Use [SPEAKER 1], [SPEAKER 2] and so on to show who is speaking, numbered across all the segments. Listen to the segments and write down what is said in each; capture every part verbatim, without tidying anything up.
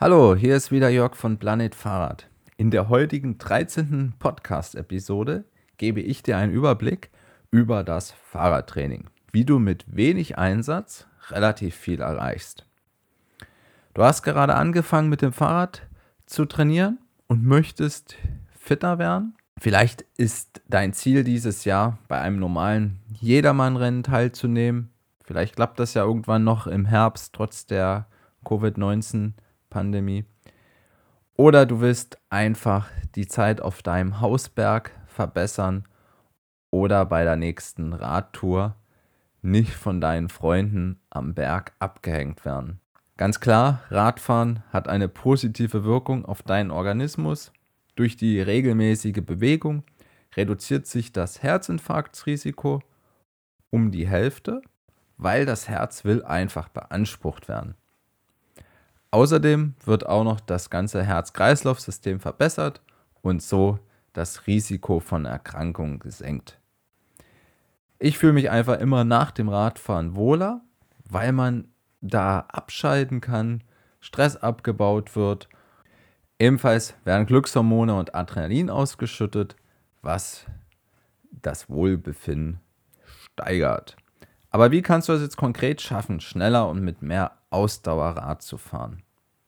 [SPEAKER 1] Hallo, hier ist wieder Jörg von Planet Fahrrad. In der heutigen dreizehnten Podcast-Episode gebe ich dir einen Überblick über das Fahrradtraining, wie du mit wenig Einsatz relativ viel erreichst. Du hast gerade angefangen mit dem Fahrrad zu trainieren und möchtest fitter werden. Vielleicht ist dein Ziel dieses Jahr, bei einem normalen Jedermann-Rennen teilzunehmen. Vielleicht klappt das ja irgendwann noch im Herbst, trotz der Covid neunzehn Pandemie. Oder du willst einfach die Zeit auf deinem Hausberg verbessern oder bei der nächsten Radtour nicht von deinen Freunden am Berg abgehängt werden. Ganz klar, Radfahren hat eine positive Wirkung auf deinen Organismus. Durch die regelmäßige Bewegung reduziert sich das Herzinfarktrisiko um die Hälfte, weil das Herz will einfach beansprucht werden. Außerdem wird auch noch das ganze Herz-Kreislauf-System verbessert und so das Risiko von Erkrankungen gesenkt. Ich fühle mich einfach immer nach dem Radfahren wohler, weil man da abschalten kann, Stress abgebaut wird. Ebenfalls werden Glückshormone und Adrenalin ausgeschüttet, was das Wohlbefinden steigert. Aber wie kannst du es jetzt konkret schaffen, schneller und mit mehr Ausdauer Rad zu fahren?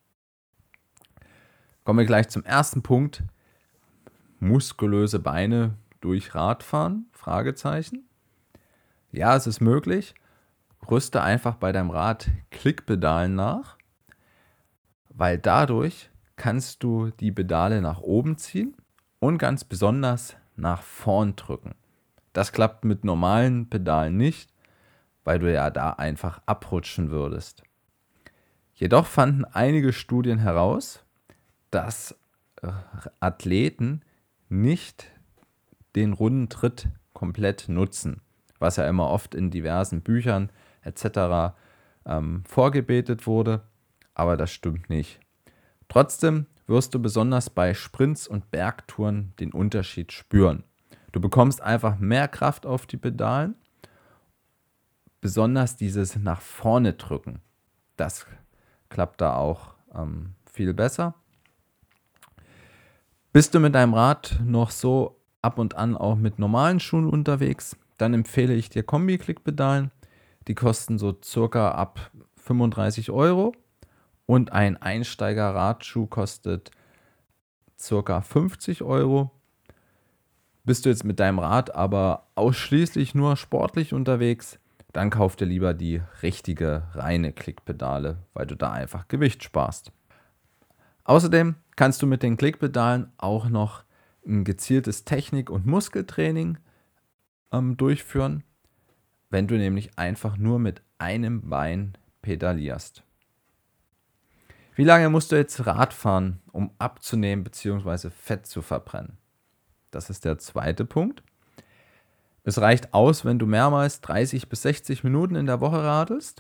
[SPEAKER 1] Kommen wir gleich zum ersten Punkt. Muskulöse Beine durch Radfahren? Fragezeichen. Ja, es ist möglich. Rüste einfach bei deinem Rad Klickpedalen nach, weil dadurch kannst du die Pedale nach oben ziehen und ganz besonders nach vorn drücken. Das klappt mit normalen Pedalen nicht, weil du ja da einfach abrutschen würdest. Jedoch fanden einige Studien heraus, dass Athleten nicht den runden Tritt komplett nutzen, was ja immer oft in diversen Büchern et cetera ähm, vorgebetet wurde, aber das stimmt nicht. Trotzdem wirst du besonders bei Sprints und Bergtouren den Unterschied spüren. Du bekommst einfach mehr Kraft auf die Pedalen, besonders dieses nach vorne drücken. Das klappt da auch ähm, viel besser. Bist du mit deinem Rad noch so ab und an auch mit normalen Schuhen unterwegs, dann empfehle ich dir Kombi-Klickpedalen. Die kosten so circa ab fünfunddreißig Euro und ein Einsteiger-Radschuh kostet circa fünfzig Euro. Bist du jetzt mit deinem Rad aber ausschließlich nur sportlich unterwegs, dann kauf dir lieber die richtige, reine Klickpedale, weil du da einfach Gewicht sparst. Außerdem kannst du mit den Klickpedalen auch noch ein gezieltes Technik- und Muskeltraining ähm, durchführen, wenn du nämlich einfach nur mit einem Bein pedalierst. Wie lange musst du jetzt Rad fahren, um abzunehmen bzw. Fett zu verbrennen? Das ist der zweite Punkt. Es reicht aus, wenn du mehrmals dreißig bis sechzig Minuten in der Woche radelst.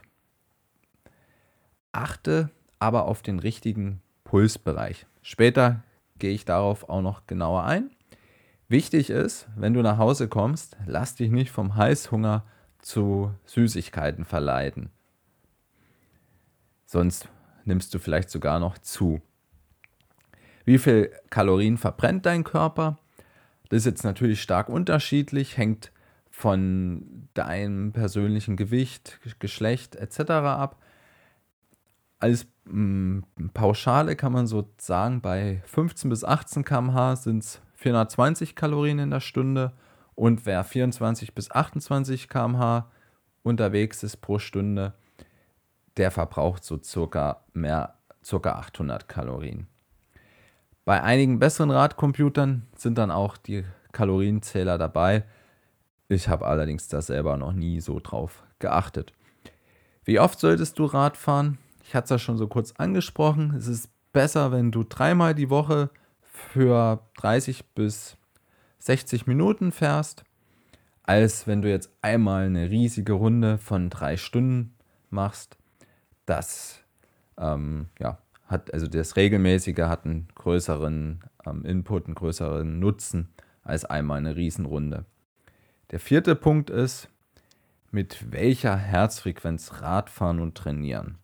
[SPEAKER 1] Achte aber auf den richtigen Pulsbereich. Später gehe ich darauf auch noch genauer ein. Wichtig ist, wenn du nach Hause kommst, lass dich nicht vom Heißhunger zu Süßigkeiten verleiten. Sonst nimmst du vielleicht sogar noch zu. Wie viel Kalorien verbrennt dein Körper? Das ist jetzt natürlich stark unterschiedlich, hängt von deinem persönlichen Gewicht, Geschlecht et cetera ab. Als mh, Pauschale kann man so sagen, bei fünfzehn bis achtzehn Kilometer pro Stunde sind es vierhundertzwanzig Kalorien in der Stunde und wer vierundzwanzig bis achtundzwanzig Kilometer pro Stunde unterwegs ist pro Stunde, der verbraucht so circa mehr, circa achthundert Kalorien. Bei einigen besseren Radcomputern sind dann auch die Kalorienzähler dabei. Ich habe allerdings da selber noch nie so drauf geachtet. Wie oft solltest du Rad fahren? Ich hatte es ja schon so kurz angesprochen. Es ist besser, wenn du dreimal die Woche für dreißig bis sechzig Minuten fährst, als wenn du jetzt einmal eine riesige Runde von drei Stunden machst. Das ähm, ja, hat, also das Regelmäßige hat einen größeren ähm, Input, einen größeren Nutzen als einmal eine Riesenrunde. Der vierte Punkt ist, mit welcher Herzfrequenz Radfahren und trainieren.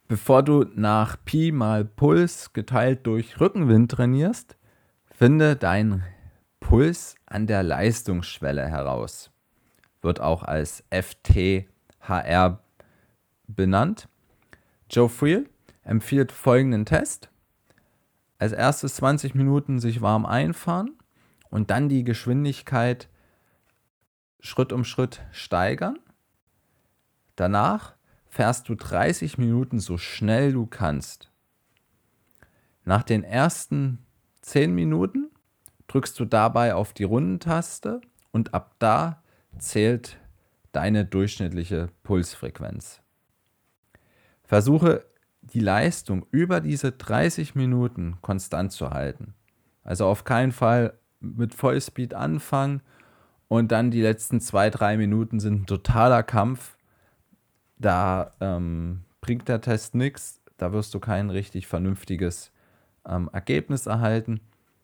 [SPEAKER 1] Bevor du nach Pi mal Puls geteilt durch Rückenwind trainierst, finde deinen Puls an der Leistungsschwelle heraus. Wird auch als F T H R benannt. Joe Friel empfiehlt folgenden Test. Als erstes zwanzig Minuten sich warm einfahren und dann die Geschwindigkeit Schritt um Schritt steigern. Danach fährst du dreißig Minuten so schnell du kannst. Nach den ersten zehn Minuten drückst du dabei auf die Rundentaste und ab da zählt deine durchschnittliche Pulsfrequenz. Versuche die Leistung über diese dreißig Minuten konstant zu halten. Also auf keinen Fall mit Vollspeed anfangen und dann die letzten zwei, drei Minuten sind ein totaler Kampf. Da ähm, bringt der Test nichts, da wirst du kein richtig vernünftiges ähm, Ergebnis erhalten.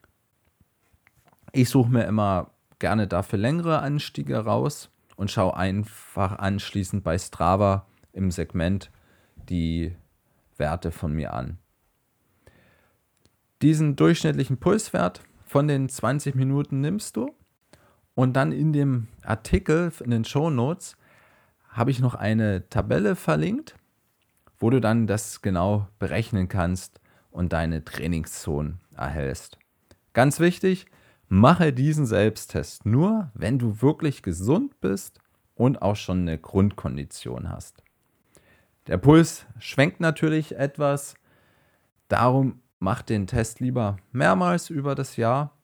[SPEAKER 1] Ich suche mir immer gerne dafür längere Anstiege raus und schaue einfach anschließend bei Strava im Segment die Werte von mir an. Diesen durchschnittlichen Pulswert von den zwanzig Minuten nimmst du und dann in dem Artikel, in den Shownotes, habe ich noch eine Tabelle verlinkt, wo du dann das genau berechnen kannst und deine Trainingszonen erhältst. Ganz wichtig, mache diesen Selbsttest nur, wenn du wirklich gesund bist und auch schon eine Grundkondition hast. Der Puls schwenkt natürlich etwas, darum mach den Test lieber mehrmals über das Jahr.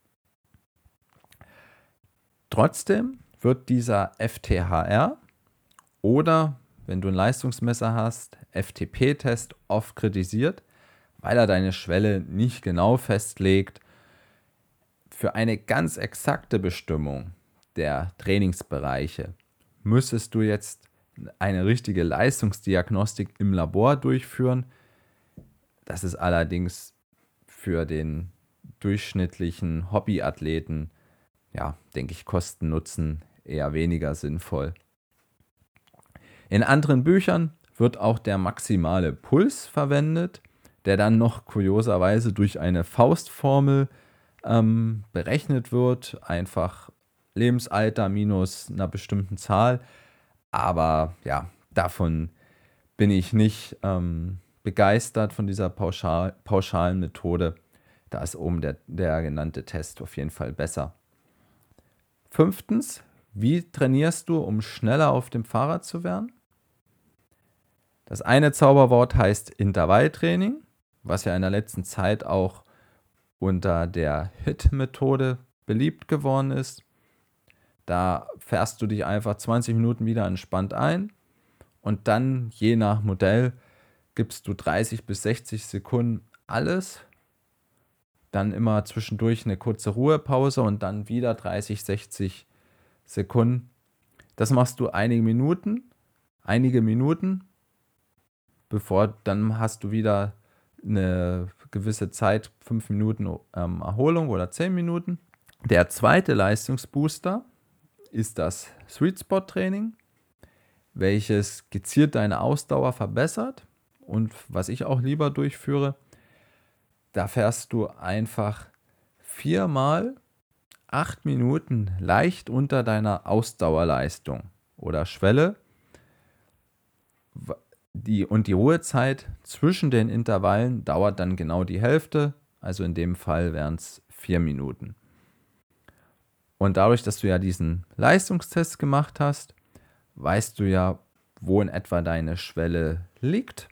[SPEAKER 1] Trotzdem wird dieser F T H R oder, wenn du ein Leistungsmesser hast, F T P-Test oft kritisiert, weil er deine Schwelle nicht genau festlegt. Für eine ganz exakte Bestimmung der Trainingsbereiche müsstest du jetzt eine richtige Leistungsdiagnostik im Labor durchführen. Das ist allerdings für den durchschnittlichen Hobbyathleten, ja, denke ich, Kosten-Nutzen eher weniger sinnvoll. In anderen Büchern wird auch der maximale Puls verwendet, der dann noch kurioserweise durch eine Faustformel ähm, berechnet wird. Einfach Lebensalter minus einer bestimmten Zahl. Aber ja, davon bin ich nicht ähm, begeistert von dieser pauschal, pauschalen Methode. Da ist oben der, der genannte Test auf jeden Fall besser. Fünftens, wie trainierst du, um schneller auf dem Fahrrad zu werden? Das eine Zauberwort heißt Intervalltraining, was ja in der letzten Zeit auch unter der H I I T-Methode beliebt geworden ist. Da fährst du dich einfach zwanzig Minuten wieder entspannt ein und dann je nach Modell gibst du dreißig bis sechzig Sekunden alles, dann immer zwischendurch eine kurze Ruhepause und dann wieder dreißig, sechzig Sekunden. Das machst du einige Minuten, einige Minuten, bevor dann hast du wieder eine gewisse Zeit, fünf Minuten ähm, Erholung oder zehn Minuten. Der zweite Leistungsbooster ist das Sweet Spot Training, welches gezielt deine Ausdauer verbessert und was ich auch lieber durchführe, da fährst du einfach viermal acht Minuten leicht unter deiner Ausdauerleistung oder Schwelle. Die, und die Ruhezeit zwischen den Intervallen dauert dann genau die Hälfte, also in dem Fall wären es vier Minuten. Und dadurch, dass du ja diesen Leistungstest gemacht hast, weißt du ja, wo in etwa deine Schwelle liegt.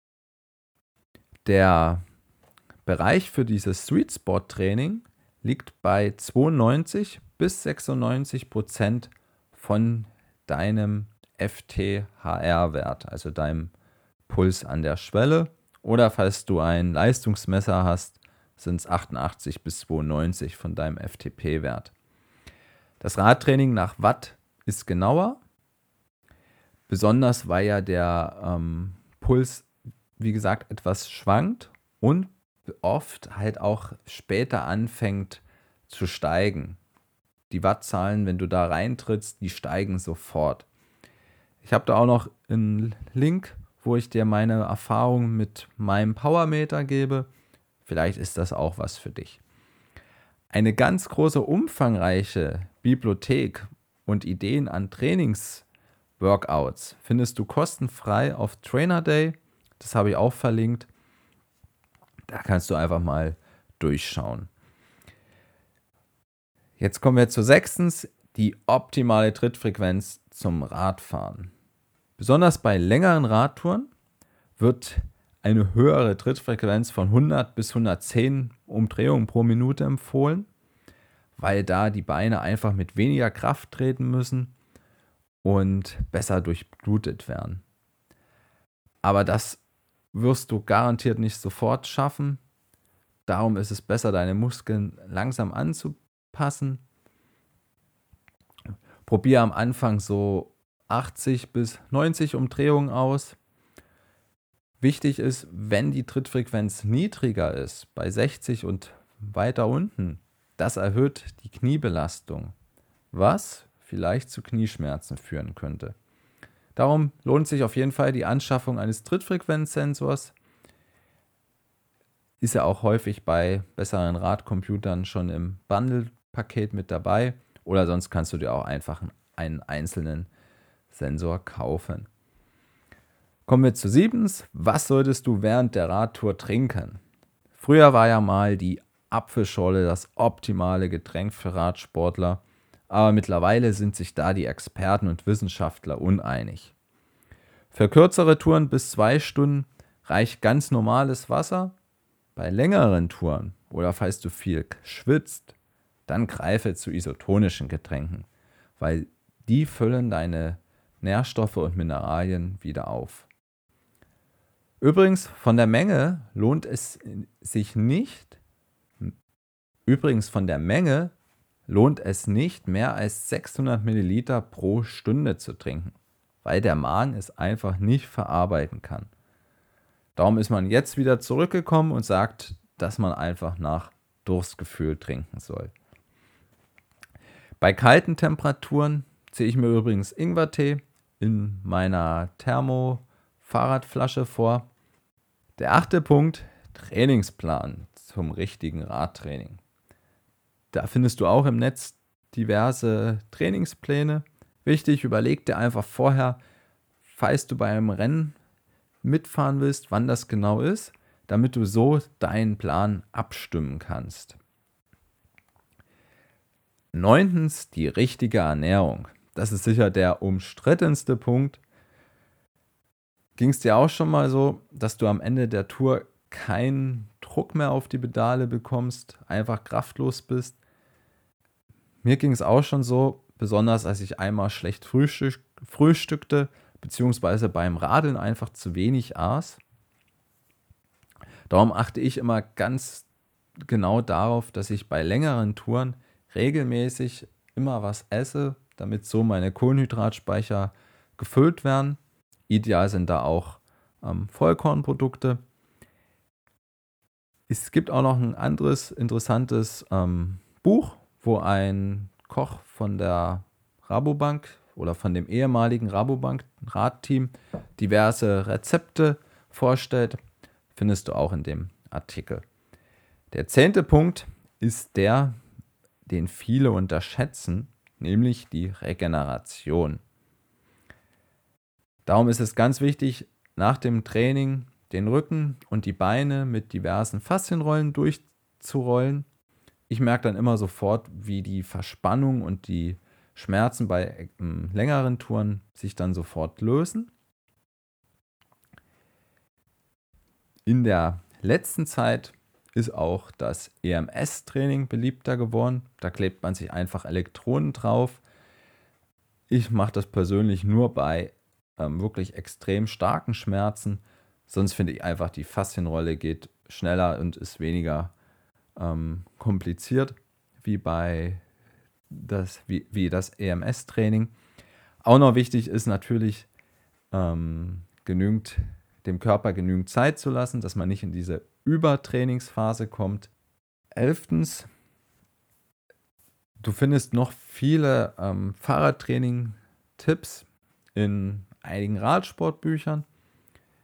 [SPEAKER 1] Der Bereich für dieses Sweet Spot Training liegt bei zweiundneunzig bis sechsundneunzig Prozent von deinem F T H R-Wert, also deinem Puls an der Schwelle. Oder falls du ein Leistungsmesser hast, sind es achtundachtzig bis zweiundneunzig von deinem F T P-Wert. Das Radtraining nach Watt ist genauer, besonders weil ja der ähm, Puls, wie gesagt, etwas schwankt und oft halt auch später anfängt zu steigen. Die Wattzahlen, wenn du da reintrittst, die steigen sofort. Ich habe da auch noch einen Link wo ich dir meine Erfahrungen mit meinem Powermeter gebe. Vielleicht ist das auch was für dich. Eine ganz große, umfangreiche Bibliothek und Ideen an Trainingsworkouts findest du kostenfrei auf Trainer Day. Das habe ich auch verlinkt. Da kannst du einfach mal durchschauen. Jetzt kommen wir zu sechstens, die optimale Trittfrequenz zum Radfahren. Besonders bei längeren Radtouren wird eine höhere Trittfrequenz von hundert bis hundertzehn Umdrehungen pro Minute empfohlen, weil da die Beine einfach mit weniger Kraft treten müssen und besser durchblutet werden. Aber das wirst du garantiert nicht sofort schaffen. Darum ist es besser, deine Muskeln langsam anzupassen. Probier am Anfang so achtzig bis neunzig Umdrehungen aus. Wichtig ist, wenn die Trittfrequenz niedriger ist, bei sechzig und weiter unten, das erhöht die Kniebelastung, was vielleicht zu Knieschmerzen führen könnte. Darum lohnt sich auf jeden Fall die Anschaffung eines Trittfrequenzsensors. Ist ja auch häufig bei besseren Radcomputern schon im Bundle-Paket mit dabei. Oder sonst kannst du dir auch einfach einen einzelnen Sensor kaufen. Kommen wir zu siebens. Was solltest du während der Radtour trinken? Früher war ja mal die Apfelschorle das optimale Getränk für Radsportler. Aber mittlerweile sind sich da die Experten und Wissenschaftler uneinig. Für kürzere Touren bis zwei Stunden reicht ganz normales Wasser. Bei längeren Touren oder falls du viel schwitzt, dann greife zu isotonischen Getränken, weil die füllen deine Nährstoffe und Mineralien wieder auf. Übrigens, von der Menge lohnt es sich nicht, übrigens von der Menge lohnt es nicht, mehr als sechshundert Milliliter pro Stunde zu trinken, weil der Magen es einfach nicht verarbeiten kann. Darum ist man jetzt wieder zurückgekommen und sagt, dass man einfach nach Durstgefühl trinken soll. Bei kalten Temperaturen ziehe ich mir übrigens Ingwertee in meiner Thermo-Fahrradflasche vor. Der achte Punkt, Trainingsplan zum richtigen Radtraining. Da findest du auch im Netz diverse Trainingspläne. Wichtig, überleg dir einfach vorher, falls du bei einem Rennen mitfahren willst, wann das genau ist, damit du so deinen Plan abstimmen kannst. Neuntens, die richtige Ernährung. Das ist sicher der umstrittenste Punkt. Ging es dir auch schon mal so, dass du am Ende der Tour keinen Druck mehr auf die Pedale bekommst, einfach kraftlos bist? Mir ging es auch schon so, besonders als ich einmal schlecht frühstück, frühstückte, beziehungsweise beim Radeln einfach zu wenig aß. Darum achte ich immer ganz genau darauf, dass ich bei längeren Touren regelmäßig immer was esse, damit so meine Kohlenhydratspeicher gefüllt werden. Ideal sind da auch ähm, Vollkornprodukte. Es gibt auch noch ein anderes interessantes ähm, Buch, wo ein Koch von der Rabobank oder von dem ehemaligen Rabobank-Radteam diverse Rezepte vorstellt. Findest du auch in dem Artikel. Der zehnte Punkt ist der, den viele unterschätzen, nämlich die Regeneration. Darum ist es ganz wichtig, nach dem Training den Rücken und die Beine mit diversen Faszienrollen durchzurollen. Ich merke dann immer sofort, wie die Verspannung und die Schmerzen bei äh, längeren Touren sich dann sofort lösen. In der letzten Zeit ist auch das E M S-Training beliebter geworden. Da klebt man sich einfach Elektroden drauf. Ich mache das persönlich nur bei ähm, wirklich extrem starken Schmerzen. Sonst finde ich einfach, die Faszienrolle geht schneller und ist weniger ähm, kompliziert wie bei das, wie, wie das E M S-Training. Auch noch wichtig ist natürlich, ähm, genügend, dem Körper genügend Zeit zu lassen, dass man nicht in diese Übertrainingsphase kommt. Elftens, du findest noch viele ähm, Fahrradtraining-Tipps in einigen Radsportbüchern.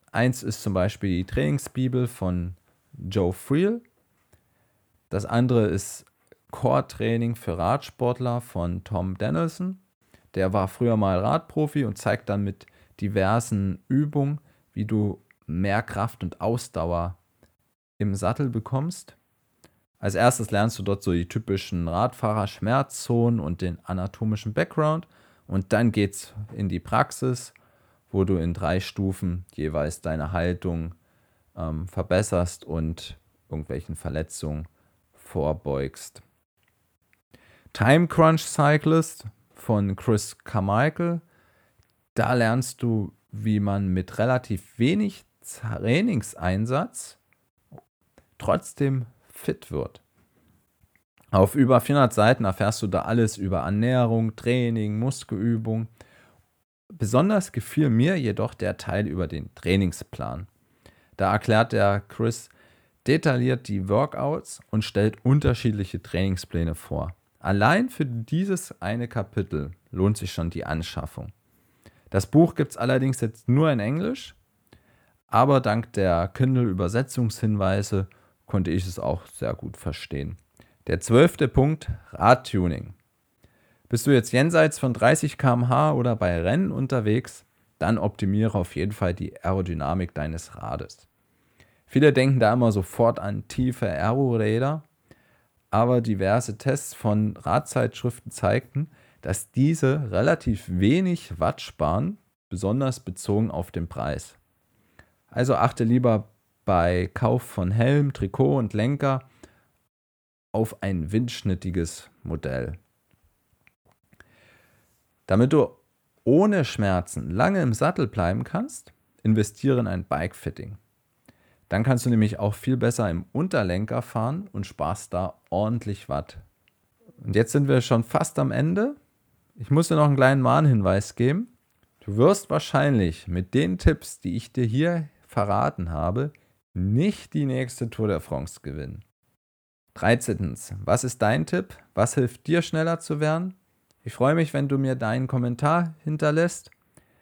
[SPEAKER 1] Eins ist zum Beispiel die Trainingsbibel von Joe Friel. Das andere ist Core-Training für Radsportler von Tom Danielson. Der war früher mal Radprofi und zeigt dann mit diversen Übungen, wie du mehr Kraft und Ausdauer im Sattel bekommst. Als erstes lernst du dort so die typischen Radfahrer-Schmerzzonen und den anatomischen Background. Und dann geht's in die Praxis, wo du in drei Stufen jeweils deine Haltung ähm, verbesserst und irgendwelchen Verletzungen vorbeugst. Time Crunch Cyclist von Chris Carmichael. Da lernst du, wie man mit relativ wenig Trainingseinsatz trotzdem fit wird. Auf über vierhundert Seiten erfährst du da alles über Ernährung, Training, Muskelübung. Besonders gefiel mir jedoch der Teil über den Trainingsplan. Da erklärt der Chris detailliert die Workouts und stellt unterschiedliche Trainingspläne vor. Allein für dieses eine Kapitel lohnt sich schon die Anschaffung. Das Buch gibt es allerdings jetzt nur in Englisch, aber dank der Kindle-Übersetzungshinweise konnte ich es auch sehr gut verstehen. Der zwölfte Punkt, Radtuning. Bist du jetzt jenseits von dreißig Kilometer pro Stunde oder bei Rennen unterwegs, dann optimiere auf jeden Fall die Aerodynamik deines Rades. Viele denken da immer sofort an tiefe Aeroräder, aber diverse Tests von Radzeitschriften zeigten, dass diese relativ wenig Watt sparen, besonders bezogen auf den Preis. Also achte lieber bei Kauf von Helm, Trikot und Lenker auf ein windschnittiges Modell. Damit du ohne Schmerzen lange im Sattel bleiben kannst, investiere in ein Bike-Fitting. Dann kannst du nämlich auch viel besser im Unterlenker fahren und sparst da ordentlich Watt. Und jetzt sind wir schon fast am Ende. Ich muss dir noch einen kleinen Mahnhinweis geben. Du wirst wahrscheinlich mit den Tipps, die ich dir hier verraten habe, nicht die nächste Tour de France gewinnen. dreizehntens. Was ist dein Tipp? Was hilft dir, schneller zu werden? Ich freue mich, wenn du mir deinen Kommentar hinterlässt.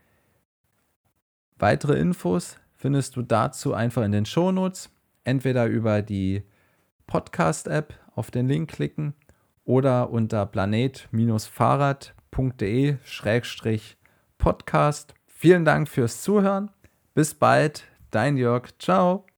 [SPEAKER 1] Weitere Infos findest du dazu einfach in den Shownotes, entweder über die Podcast-App auf den Link klicken oder unter planet fahrrad punkt de Schrägstrich Podcast. Vielen Dank fürs Zuhören. Bis bald, dein Jörg. Ciao.